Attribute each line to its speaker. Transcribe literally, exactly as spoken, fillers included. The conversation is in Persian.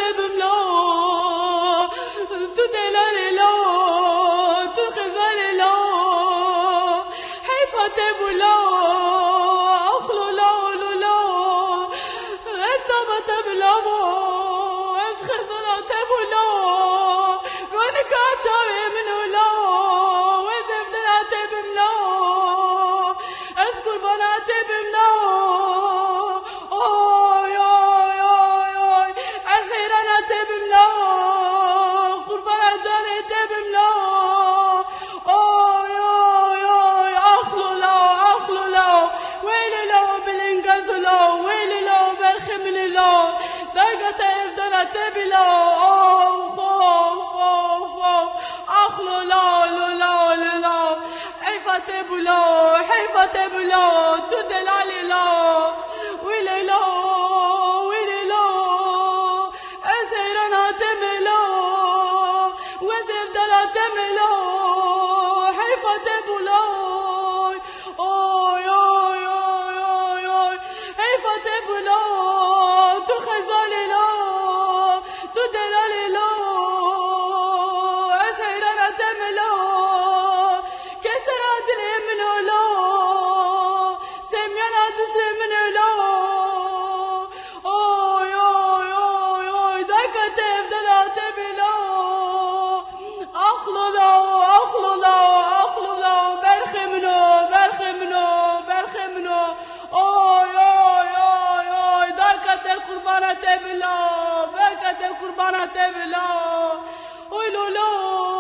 Speaker 1: تبملا تو دلال لا تو خزال لا حيفا تبلا أخلو لا لا أسابا تبلا أس خزالا تبلا غنك أشاوي منو لا وزف دلا تبملا أس قربانا تبملا تبلا أوف أوف أوف أخلو لا لا لا لا حيفا تبلا حيفا تبلا تدلالي لا ويلي لا ويلي لا أسيرنا تملا وزف دلا تملا حيفا تبلا أوي أوي أوي أوي حيفا تبلا تخزالي لا تدلالي لا أسيرنا تملا كسرات اليمن لا سمينا تسمن لا أوي أوي أوي أوي ذاك تبدلا تبلا أخلو لا أخلو لا أخلو لا برخمنو برخمنو برخمنو أوي أوي أوي أوي ذاك القربانة تبلا ذاك القربانة تبلا ويلو لا